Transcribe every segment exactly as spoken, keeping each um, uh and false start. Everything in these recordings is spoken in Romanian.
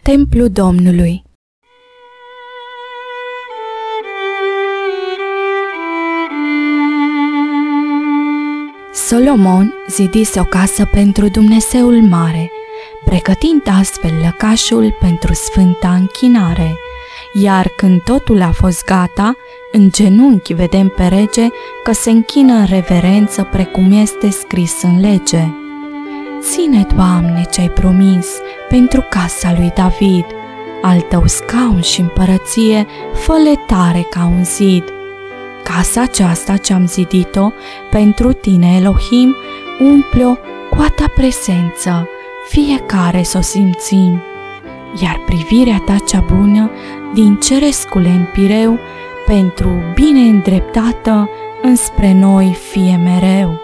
Templul Domnului. Solomon zidise o casă pentru Dumnezeul mare, pregătind astfel lăcașul pentru sfânta închinare. Iar când totul a fost gata, în genunchi vedem pe rege că se închină în reverență precum este scris în lege. Ține, Doamne, ce-ai promis pentru casa lui David, al tău scaun și împărăție, fă-le tare ca un zid. Casa aceasta ce-am zidit-o pentru tine, Elohim, umple-o cu a ta prezență, fiecare s-o simțim. Iar privirea ta cea bună din cerescul empireu, pentru bine îndreptată înspre noi fie mereu.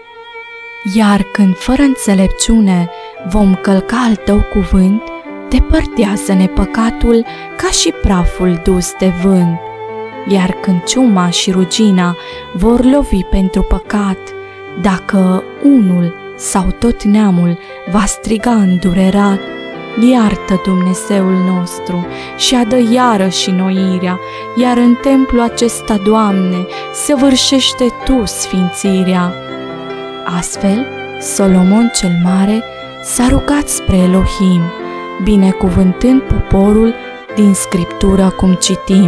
Iar când fără înțelepciune vom călca al tău cuvânt, depărtează-ne păcatul ca și praful dus de vânt. Iar când ciuma și rugina vor lovi pentru păcat, dacă unul sau tot neamul va striga îndurerat, iartă, Dumnezeul nostru, și adă iarăși înnoirea, iar în templul acesta, Doamne, săvârșește Tu sfințirea. Astfel, Solomon cel Mare s-a rugat spre Elohim, binecuvântând poporul din Scriptură cum citim.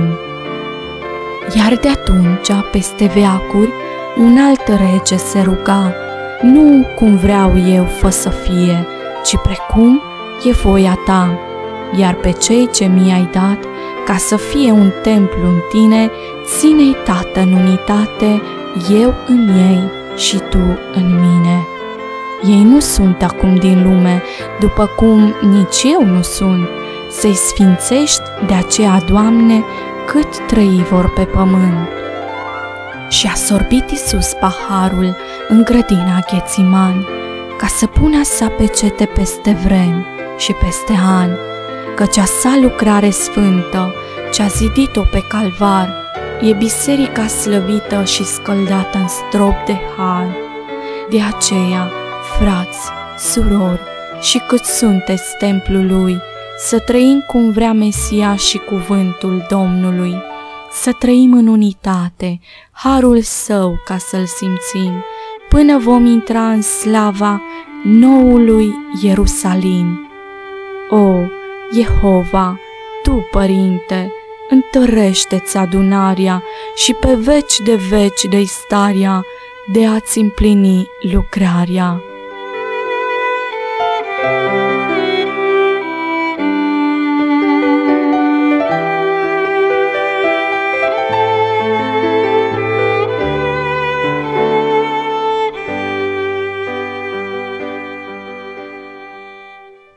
Iar de atunci, peste veacuri, un alt rege se ruga, nu cum vreau eu fă să fie, ci precum e voia Ta, iar pe cei ce mi-ai dat, ca să fie un templu în Tine, ține-i, Tată, în unitate, eu în ei și Tu în mine. Ei nu sunt acum din lume, după cum nici eu nu sunt, să-i sfințești de aceea, Doamne, cât trăi vor pe pământ. Și a sorbit Iisus paharul în grădina Ghețimani, ca să pună sa pecete peste vremi și peste ani, căci a sa lucrare sfântă, ce-a zidit-o pe calvar, e biserica slăvită și scăldată în strop de har. De aceea, frați, surori și cât sunteți templul lui, să trăim cum vrea Mesia și cuvântul Domnului, să trăim în unitate, harul său ca să-l simțim, până vom intra în slava noului Ierusalim. O, Jehova, Tu, Părinte, întărește-ți adunarea și pe veci de veci de starea de a-ți împlini lucrarea.